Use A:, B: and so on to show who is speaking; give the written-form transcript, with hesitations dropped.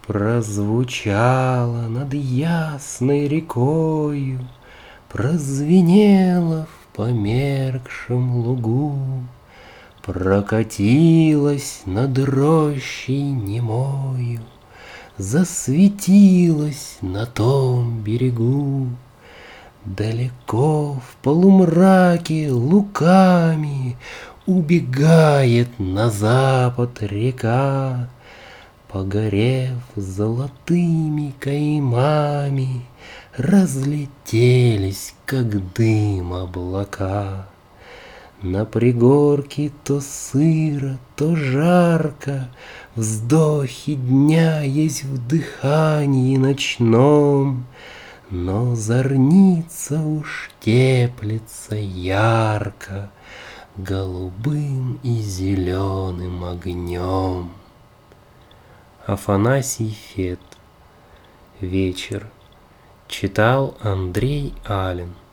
A: Прозвучало над ясной рекою, прозвенело в померкшем лугу, прокатилось над рощей немою, засветилось на том берегу. Далеко в полумраке луками убегает на запад река, погорев золотыми каймами, разлетелись, как дым, облака. На пригорке то сыро, то жарко, вздохи дня есть в дыхании ночном, но зорница уж теплится ярко голубым и зеленым огнем. Афанасий Фет. Вечер. Читал Андрей Ален.